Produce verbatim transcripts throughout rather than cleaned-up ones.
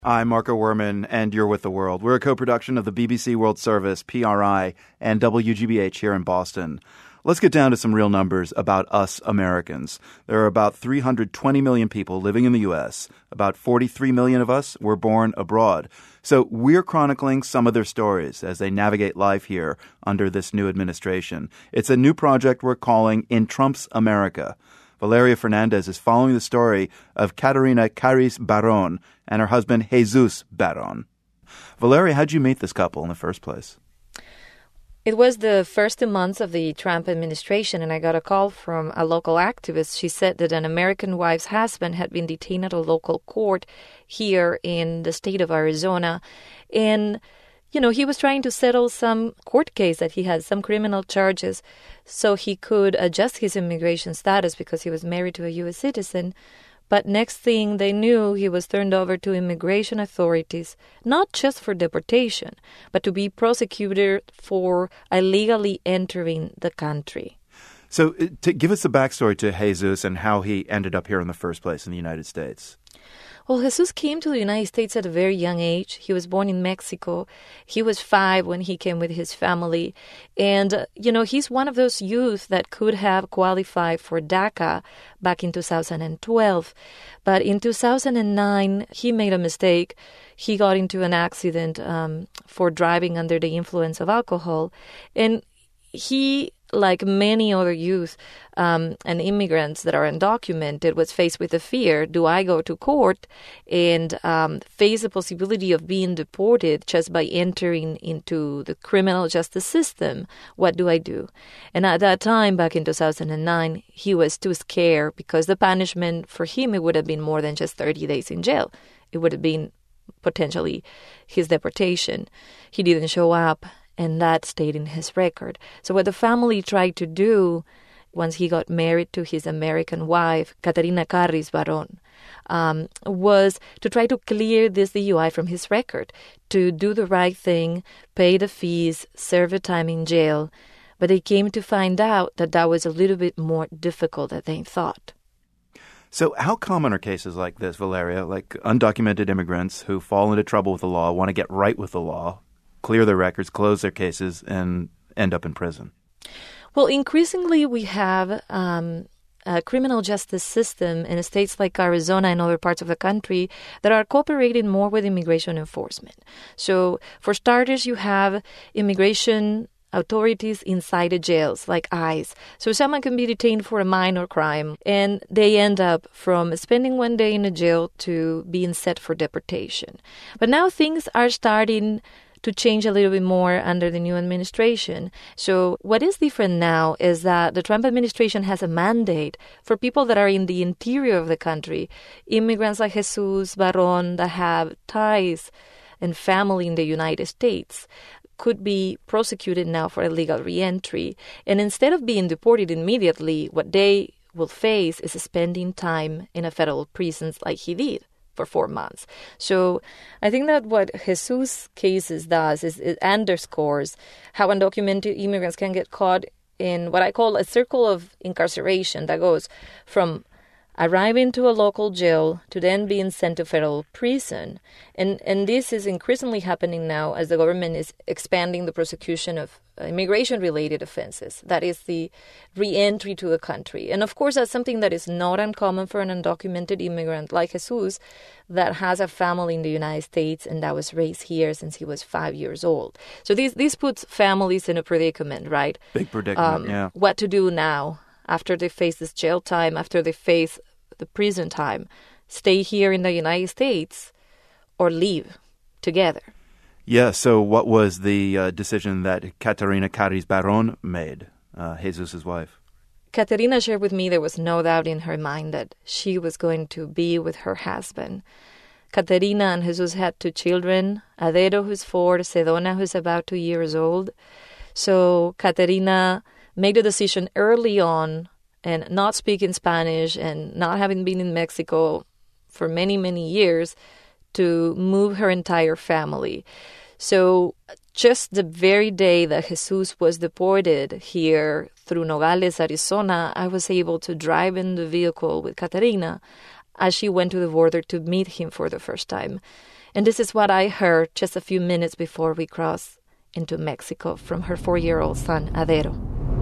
I'm Marco Werman, and you're with The World. We're a co-production of the B B C World Service, P R I, and W G B H here in Boston. Let's get down to some real numbers about us Americans. There are about three hundred twenty million people living in the U S. About forty-three million of us were born abroad. So we're chronicling some of their stories as they navigate life here under this new administration. It's a new project we're calling In Trump's America. Valeria Fernandez is following the story of Caterina Caris Baron and her husband Jesus Baron. Valeria, how'd you meet this couple in the first place? It was the first two months of the Trump administration, and I got a call from a local activist. She said that an American wife's husband had been detained at a local court here in the state of Arizona. And, you know, he was trying to settle some court case that he had, some criminal charges, so he could adjust his immigration status because he was married to a U S citizen. But next thing they knew, he was turned over to immigration authorities, not just for deportation, but to be prosecuted for illegally entering the country. So to give us the backstory to Jesus and how he ended up here in the first place in the United States. Well, Jesus came to the United States at a very young age. He was born in Mexico. He was five when he came with his family. And, uh, you know, he's one of those youth that could have qualified for DACA back in two thousand twelve. But in two thousand nine, he made a mistake. He got into an accident um, for driving under the influence of alcohol. And he, like many other youth um, and immigrants that are undocumented, was faced with the fear, do I go to court and um, face the possibility of being deported just by entering into the criminal justice system? What do I do? And at that time, back in two thousand nine, he was too scared because the punishment for him, it would have been more than just thirty days in jail. It would have been potentially his deportation. He didn't show up. And that stayed in his record. So what the family tried to do once he got married to his American wife, Caterina Caris Baron, um, was to try to clear this D U I from his record, to do the right thing, pay the fees, serve a time in jail. But they came to find out that that was a little bit more difficult than they thought. So how common are cases like this, Valeria, like undocumented immigrants who fall into trouble with the law, want to get right with the law, clear their records, close their cases, and end up in prison? Well, increasingly we have um, a criminal justice system in states like Arizona and other parts of the country that are cooperating more with immigration enforcement. So, for starters, you have immigration authorities inside the jails, like ICE. So someone can be detained for a minor crime, and they end up from spending one day in a jail to being set for deportation. But now things are starting to change a little bit more under the new administration. So what is different now is that the Trump administration has a mandate for people that are in the interior of the country, immigrants like Jesus Baron that have ties and family in the United States, could be prosecuted now for illegal reentry. And instead of being deported immediately, what they will face is spending time in a federal prison like he did for four months. So I think that what Jesus' cases does is it underscores how undocumented immigrants can get caught in what I call a circle of incarceration that goes from arriving to a local jail to then being sent to federal prison. And and this is increasingly happening now as the government is expanding the prosecution of immigration-related offenses. That is the re-entry to the country. And of course, that's something that is not uncommon for an undocumented immigrant like Jesus that has a family in the United States and that was raised here since he was five years old. So this, this puts families in a predicament, right? Big predicament, um, yeah. What to do now after they face this jail time, after they face the prison time, stay here in the United States or leave together. Yeah, so what was the uh, decision that Caterina Caris Baron made, uh, Jesus' wife? Caterina shared with me there was no doubt in her mind that she was going to be with her husband. Caterina and Jesus had two children, Adero, who's four, Sedona, who's about two years old. So Caterina made a decision early on, and not speaking Spanish and not having been in Mexico for many, many years, to move her entire family. So just the very day that Jesus was deported here through Nogales, Arizona, I was able to drive in the vehicle with Caterina as she went to the border to meet him for the first time. And this is what I heard just a few minutes before we crossed into Mexico from her four-year-old son, Adero.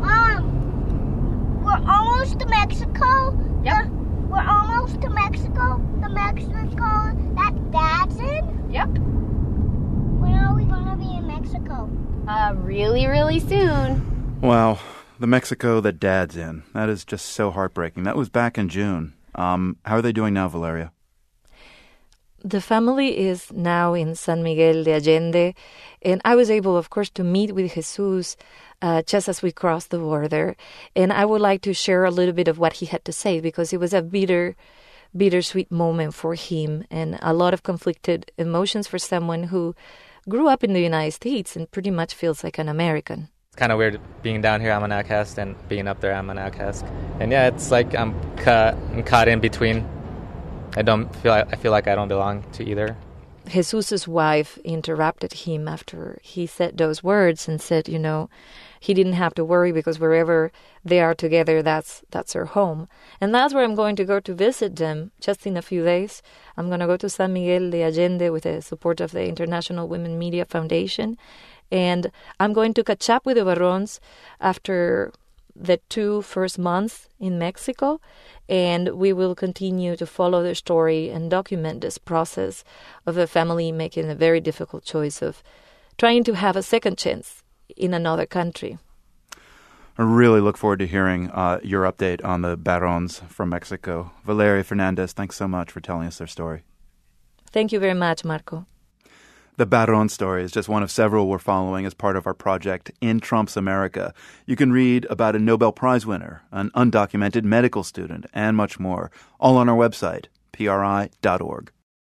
Mom, we're almost to Mexico. Yep. The, we're almost to Mexico. The Mexico that Dad's in? Yep. When are we going to be in Mexico? Uh, really, really soon. Wow, the Mexico that Dad's in. That is just so heartbreaking. That was back in June. Um, how are they doing now, Valeria? The family is now in San Miguel de Allende, and I was able, of course, to meet with Jesus uh, just as we crossed the border. And I would like to share a little bit of what he had to say, because it was a bitter, bittersweet moment for him and a lot of conflicted emotions for someone who grew up in the United States and pretty much feels like an American. It's kind of weird being down here, I'm an outcast, and being up there, I'm an outcast. And yeah, it's like I'm caught, I'm caught in between. I don't feel I feel like I don't belong to either. Jesus's wife interrupted him after he said those words and said, you know, he didn't have to worry because wherever they are together, that's that's their home. And that's where I'm going to go to visit them just in a few days. I'm going to go to San Miguel de Allende with the support of the International Women Media Foundation. And I'm going to catch up with the Barrons after the two first months in Mexico, and we will continue to follow their story and document this process of a family making a very difficult choice of trying to have a second chance in another country. I really look forward to hearing uh, your update on the Barrons from Mexico. Valeria Fernandez, thanks so much for telling us their story. Thank you very much, Marco. The Barron story is just one of several we're following as part of our project In Trump's America. You can read about a Nobel Prize winner, an undocumented medical student, and much more, all on our website, P R I dot org.